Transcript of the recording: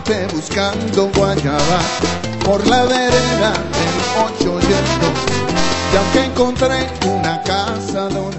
monte buscando guayaba por la vereda del 8 y el 2. Y aunque encontré una casa donde